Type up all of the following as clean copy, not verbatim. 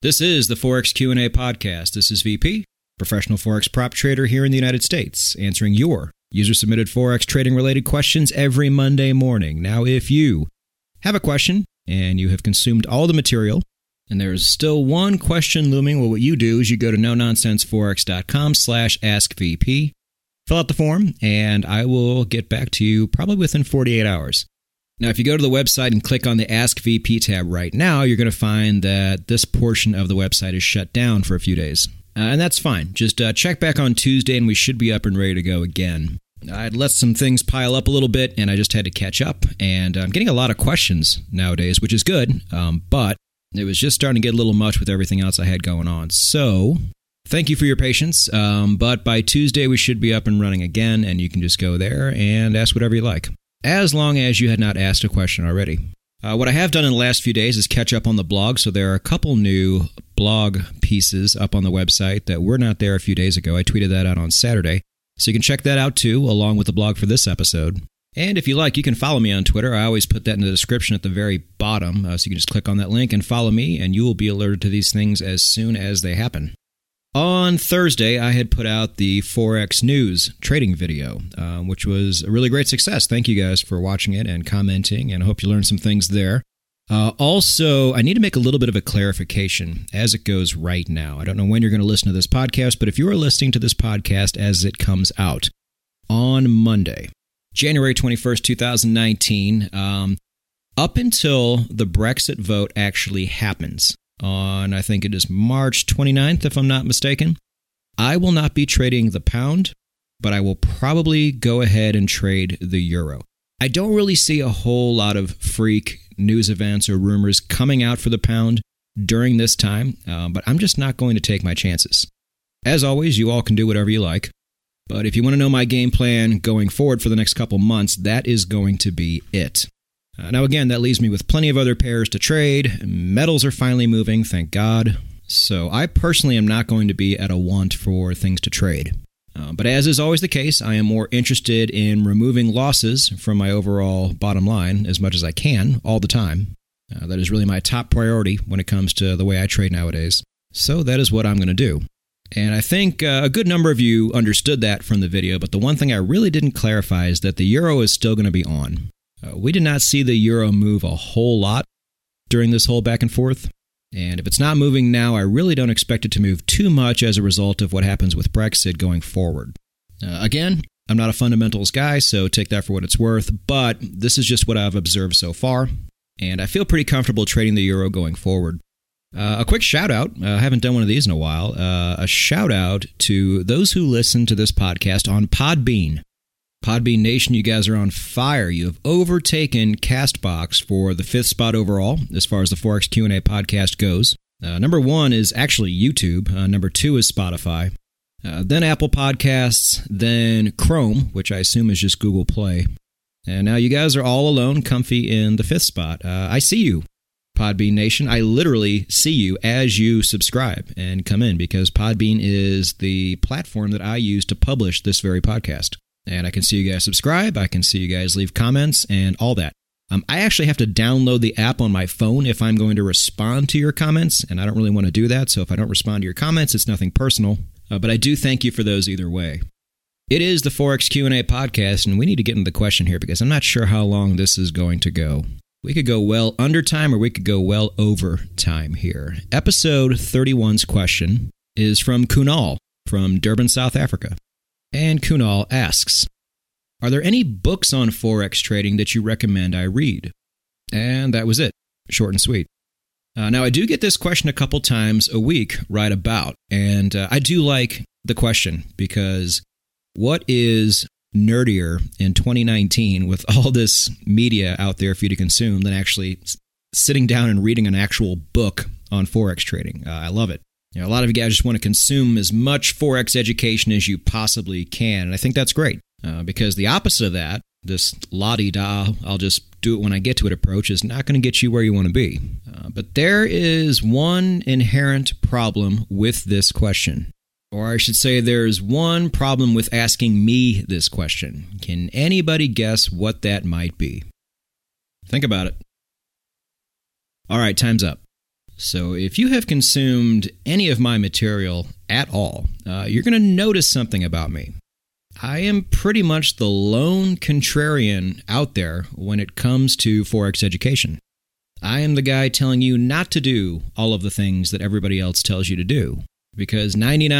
This is the Forex Q&A podcast. This is VP, professional Forex prop trader here in the United States, answering your user-submitted Forex trading-related questions every Monday morning. Now, if you have a question and you have consumed all the material, and there's still one question looming, well, what you do is you go to nononsenseforex.com/askvp, fill out the form, and I will get back to you probably within 48 hours. Now, if you go to the website and click on the Ask VP tab right now, you're going to find that this portion of the website is shut down for a few days. And that's fine. Just check back on Tuesday and we should be up and ready to go again. I'd let some things pile up a little bit and I just had to catch up. And I'm getting a lot of questions nowadays, which is good, but it was just starting to get a little much with everything else I had going on. So thank you for your patience. But by Tuesday, we should be up and running again, and you can just go there and ask whatever you like, as long as you had not asked a question already. What I have done in the last few days is catch up on the blog. So there are a couple new blog pieces up on the website that were not there a few days ago. I tweeted that out on Saturday. So you can check that out too, along with the blog for this episode. And if you like, you can follow me on Twitter. I always put that in the description at the very bottom, so you can just click on that link and follow me, and you will be alerted to these things as soon as they happen. On Thursday, I had put out the Forex News trading video, which was a really great success. Thank you guys for watching it and commenting, and I hope you learned some things there. Also, I need to make a little bit of a clarification as it goes right now. I don't know when you're going to listen to this podcast, but if you are listening to this podcast as it comes out on Monday, January 21st, 2019, up until the Brexit vote actually happens on, I think it is March 29th, if I'm not mistaken, I will not be trading the pound, but I will probably go ahead and trade the euro. I don't really see a whole lot of freak news events or rumors coming out for the pound during this time, but I'm just not going to take my chances. As always, you all can do whatever you like. But if you want to know my game plan going forward for the next couple months, that is going to be it. Now, again, that leaves me with plenty of other pairs to trade. Metals are finally moving, thank God. So I personally am not going to be at a want for things to trade. But as is always the case, I am more interested in removing losses from my overall bottom line as much as I can all the time. That is really my top priority when it comes to the way I trade nowadays. So that is what I'm going to do. And I think a good number of you understood that from the video, but the one thing I really didn't clarify is that the euro is still going to be on. We did not see the euro move a whole lot during this whole back and forth. And if it's not moving now, I really don't expect it to move too much as a result of what happens with Brexit going forward. Again, I'm not a fundamentals guy, so take that for what it's worth, but this is just what I've observed so far, and I feel pretty comfortable trading the euro going forward. A quick shout out, I haven't done one of these in a while, a shout out to those who listen to this podcast on Podbean. Podbean Nation, you guys are on fire. You have overtaken CastBox for the 5th spot overall as far as the Forex Q&A podcast goes. Number 1 is actually YouTube. Number 2 is Spotify. Then Apple Podcasts. Then Chrome, which I assume is just Google Play. And now you guys are all alone, comfy in the 5th spot. I see you, Podbean Nation. I literally see you as you subscribe and come in because Podbean is the platform that I use to publish this very podcast. And I can see you guys subscribe, I can see you guys leave comments, and all that. I actually have to download the app on my phone if I'm going to respond to your comments, and I don't really want to do that, so if I don't respond to your comments, it's nothing personal. But I do thank you for those either way. It is the Forex Q&A podcast, and we need to get into the question here because I'm not sure how long this is going to go. We could go well under time or we could go well over time here. Episode 31's question is from Kunal from Durban, South Africa. And Kunal asks, are there any books on Forex trading that you recommend I read? And that was it. Short and sweet. Now, I do get this question a couple times a week right about, and I do like the question because what is nerdier in 2019 with all this media out there for you to consume than actually sitting down and reading an actual book on Forex trading? I love it. You know, a lot of you guys just want to consume as much Forex education as you possibly can, and I think that's great because the opposite of that, this la-di-da, I'll just do it when I get to it approach, is not going to get you where you want to be. But there is one inherent problem with this question, or I should say there's one problem with asking me this question. Can anybody guess what that might be? Think about it. All right, time's up. So if you have consumed any of my material at all, you're going to notice something about me. I am pretty much the lone contrarian out there when it comes to Forex education. I am the guy telling you not to do all of the things that everybody else tells you to do, because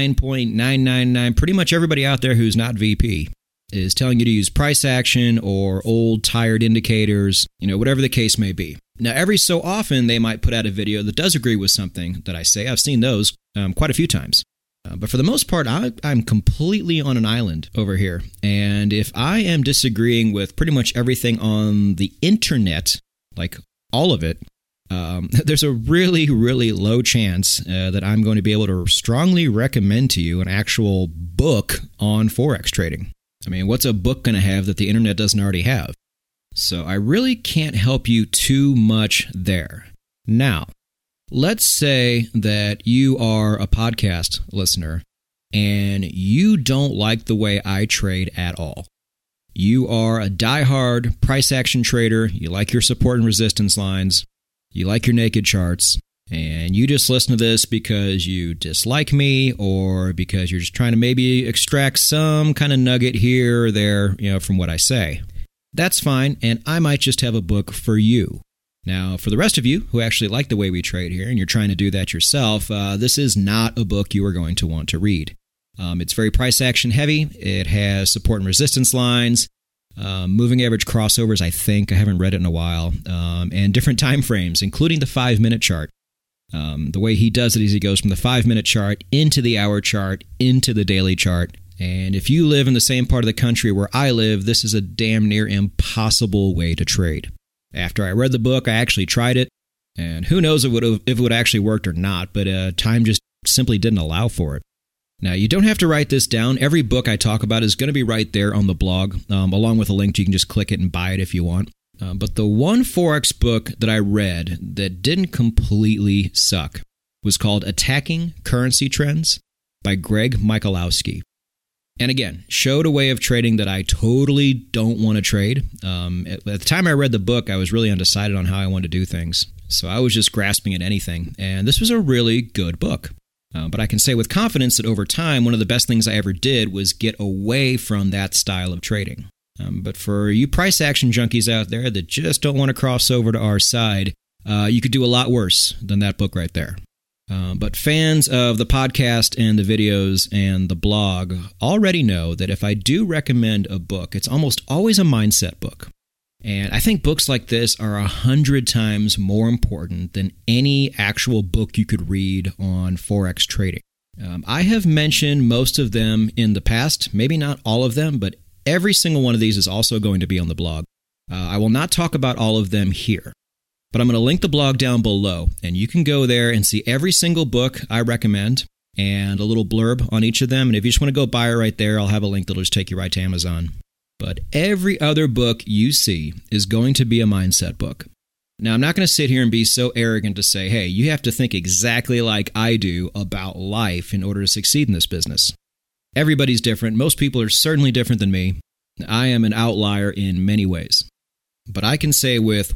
99.999, pretty much everybody out there who's not VP, is telling you to use price action or old tired indicators, whatever the case may be. Now, every so often, they might put out a video that does agree with something that I say. I've seen those quite a few times. But for the most part, I'm completely on an island over here. And if I am disagreeing with pretty much everything on the internet, like all of it, there's a really, really low chance that I'm going to be able to strongly recommend to you an actual book on Forex trading. I mean, what's a book going to have that the internet doesn't already have? So I really can't help you too much there. Now, let's say that you are a podcast listener and you don't like the way I trade at all. You are a diehard price action trader. You like your support and resistance lines. You like your naked charts. And you just listen to this because you dislike me or because you're just trying to maybe extract some kind of nugget here or there, from what I say. That's fine, and I might just have a book for you. Now, for the rest of you who actually like the way we trade here and you're trying to do that yourself, this is not a book you are going to want to read. It's very price action heavy. It has support and resistance lines, moving average crossovers, I think. I haven't read it in a while, and different time frames, including the 5-minute chart. The way he does it is he goes from the 5-minute chart into the hour chart, into the daily chart. And if you live in the same part of the country where I live, this is a damn near impossible way to trade. After I read the book, I actually tried it, and who knows if it would actually worked or not, but time just simply didn't allow for it. Now, you don't have to write this down. Every book I talk about is going to be right there on the blog, along with a link. You can just click it and buy it if you want. But the one Forex book that I read that didn't completely suck was called Attacking Currency Trends by Greg Michalowski. And again, showed a way of trading that I totally don't want to trade. At the time I read the book, I was really undecided on how I wanted to do things. So I was just grasping at anything. And this was a really good book. But I can say with confidence that over time, one of the best things I ever did was get away from that style of trading. But for you price action junkies out there that just don't want to cross over to our side, you could do a lot worse than that book right there. But fans of the podcast and the videos and the blog already know that if I do recommend a book, it's almost always a mindset book. And I think books like this are 100 times more important than any actual book you could read on Forex trading. I have mentioned most of them in the past, maybe not all of them, but every single one of these is also going to be on the blog. I will not talk about all of them here. But I'm going to link the blog down below, and you can go there and see every single book I recommend and a little blurb on each of them. And if you just want to go buy it right there, I'll have a link that'll just take you right to Amazon. But every other book you see is going to be a mindset book. Now, I'm not going to sit here and be so arrogant to say, hey, you have to think exactly like I do about life in order to succeed in this business. Everybody's different. Most people are certainly different than me. I am an outlier in many ways. But I can say with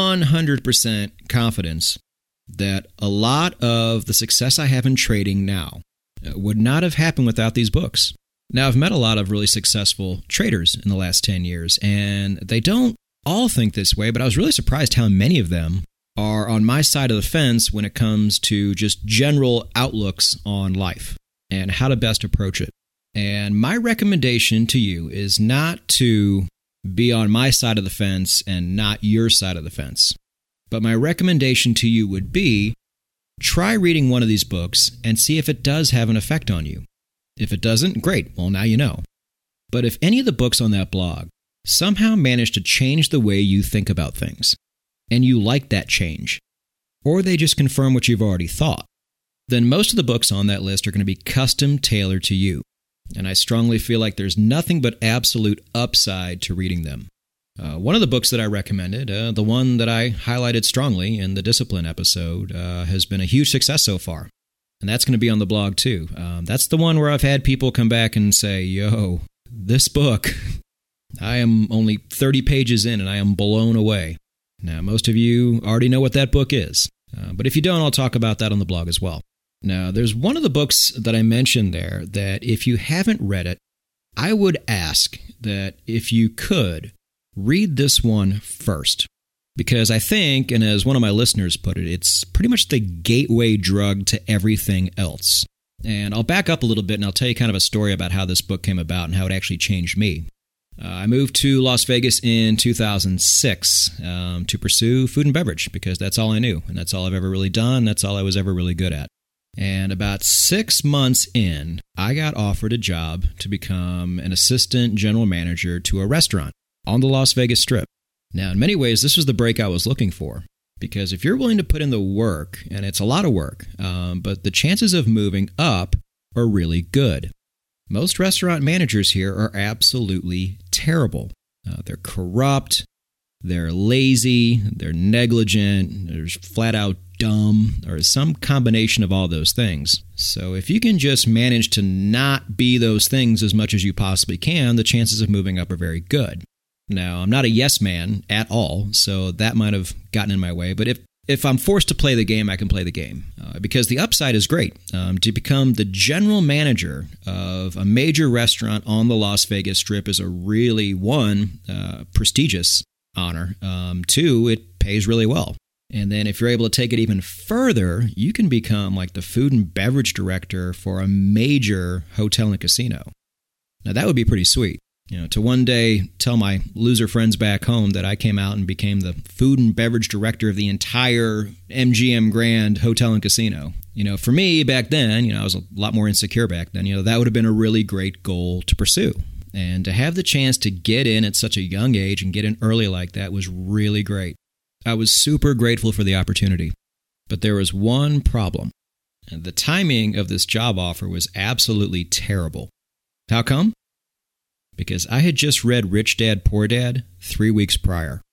100% confidence that a lot of the success I have in trading now would not have happened without these books. Now, I've met a lot of really successful traders in the last 10 years, and they don't all think this way, but I was really surprised how many of them are on my side of the fence when it comes to just general outlooks on life and how to best approach it. And my recommendation to you is not to be on my side of the fence and not your side of the fence. But my recommendation to you would be, try reading one of these books and see if it does have an effect on you. If it doesn't, great, well now you know. But if any of the books on that blog somehow manage to change the way you think about things, and you like that change, or they just confirm what you've already thought, then most of the books on that list are going to be custom tailored to you. And I strongly feel like there's nothing but absolute upside to reading them. One of the books that I recommended, the one that I highlighted strongly in the Discipline episode, has been a huge success so far. And that's going to be on the blog too. That's the one where I've had people come back and say, yo, this book, I am only 30 pages in and I am blown away. Now, most of you already know what that book is. But if you don't, I'll talk about that on the blog as well. Now, there's one of the books that I mentioned there that if you haven't read it, I would ask that if you could, read this one first. Because I think, and as one of my listeners put it, it's pretty much the gateway drug to everything else. And I'll back up a little bit and I'll tell you kind of a story about how this book came about and how it actually changed me. I moved to Las Vegas in 2006 to pursue food and beverage because that's all I knew and that's all I've ever really done. That's all I was ever really good at. And about 6 months in, I got offered a job to become an assistant general manager to a restaurant on the Las Vegas Strip. Now, in many ways, this was the break I was looking for. Because if you're willing to put in the work, and it's a lot of work, but the chances of moving up are really good. Most restaurant managers here are absolutely terrible. They're corrupt, they're lazy, they're negligent, they're flat out dumb, or some combination of all those things. So if you can just manage to not be those things as much as you possibly can, the chances of moving up are very good. Now, I'm not a yes man at all, so that might have gotten in my way. But if I'm forced to play the game, I can play the game. Because the upside is great. To become the general manager of a major restaurant on the Las Vegas Strip is a really, one, prestigious honor. Two, it pays really well. And then if you're able to take it even further, you can become like the food and beverage director for a major hotel and casino. Now, that would be pretty sweet. To one day tell my loser friends back home that I came out and became the food and beverage director of the entire MGM Grand Hotel and Casino. For me back then, I was a lot more insecure back then. That would have been a really great goal to pursue. And to have the chance to get in at such a young age and get in early like that was really great. I was super grateful for the opportunity. But there was one problem. The timing of this job offer was absolutely terrible. How come? Because I had just read Rich Dad, Poor Dad 3 weeks prior.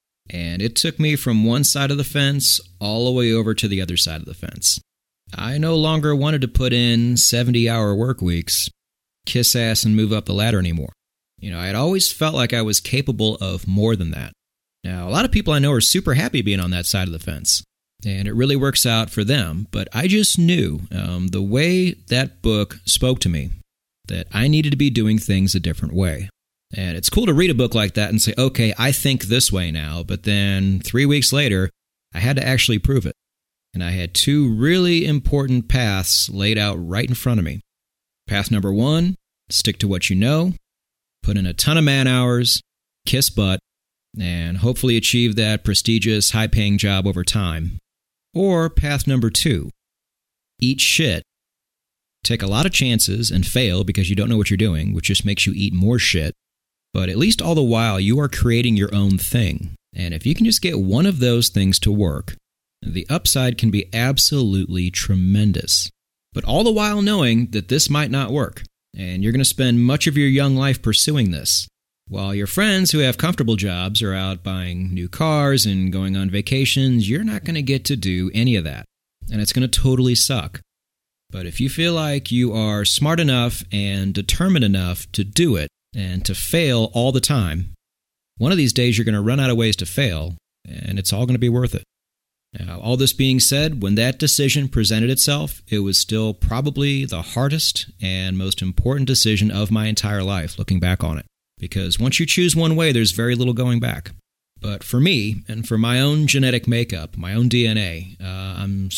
And it took me from one side of the fence all the way over to the other side of the fence. I no longer wanted to put in 70-hour work weeks, kiss ass, and move up the ladder anymore. I had always felt like I was capable of more than that. Now, a lot of people I know are super happy being on that side of the fence. And it really works out for them. But I just knew the way that book spoke to me, that I needed to be doing things a different way. And it's cool to read a book like that and say, okay, I think this way now. But then 3 weeks later, I had to actually prove it. And I had two really important paths laid out right in front of me. Path number 1, stick to what you know, put in a ton of man hours, kiss butt, and hopefully achieve that prestigious, high-paying job over time. Or path number 2, eat shit. Take a lot of chances and fail because you don't know what you're doing, which just makes you eat more shit. But at least all the while, you are creating your own thing. And if you can just get one of those things to work, the upside can be absolutely tremendous. But all the while knowing that this might not work, and you're going to spend much of your young life pursuing this, while your friends who have comfortable jobs are out buying new cars and going on vacations, you're not going to get to do any of that. And it's going to totally suck. But if you feel like you are smart enough and determined enough to do it and to fail all the time, one of these days you're going to run out of ways to fail, and it's all going to be worth it. Now, all this being said, when that decision presented itself, it was still probably the hardest and most important decision of my entire life, looking back on it. Because once you choose one way, there's very little going back. But for me, and for my own genetic makeup, my own DNA, I'm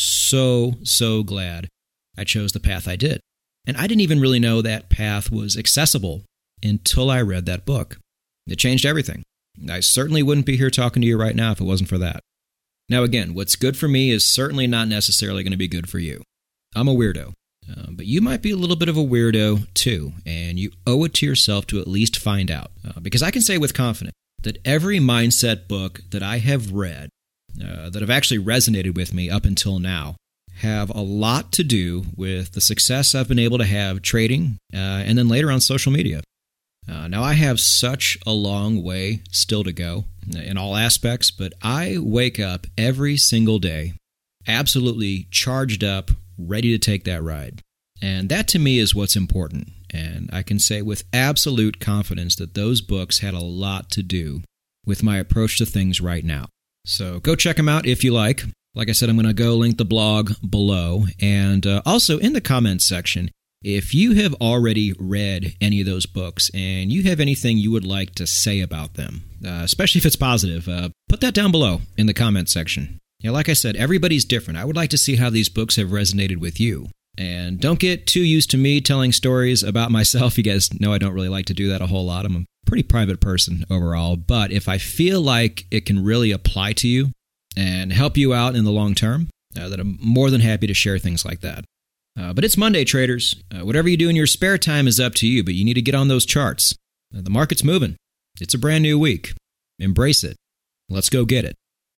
so glad I chose the path I did. And I didn't even really know that path was accessible until I read that book. It changed everything. I certainly wouldn't be here talking to you right now if it wasn't for that. Now again, what's good for me is certainly not necessarily going to be good for you. I'm a weirdo. But you might be a little bit of a weirdo too, and you owe it to yourself to at least find out. Because I can say with confidence that every mindset book that I have read, that have actually resonated with me up until now, have a lot to do with the success I've been able to have trading and then later on social media. Now, I have such a long way still to go in all aspects, but I wake up every single day absolutely charged up, ready to take that ride. And that to me is what's important. And I can say with absolute confidence that those books had a lot to do with my approach to things right now. So go check them out if you like. Like I said, I'm going to go link the blog below, and also in the comments section, if you have already read any of those books and you have anything you would like to say about them, especially if it's positive, put that down below in the comments section. Like I said, everybody's different. I would like to see how these books have resonated with you. And don't get too used to me telling stories about myself. You guys know I don't really like to do that a whole lot. I'm a pretty private person overall. But if I feel like it can really apply to you and help you out in the long term, then I'm more than happy to share things like that. But it's Monday, traders. Whatever you do in your spare time is up to you, but you need to get on those charts. The market's moving. It's a brand new week. Embrace it. Let's go get it.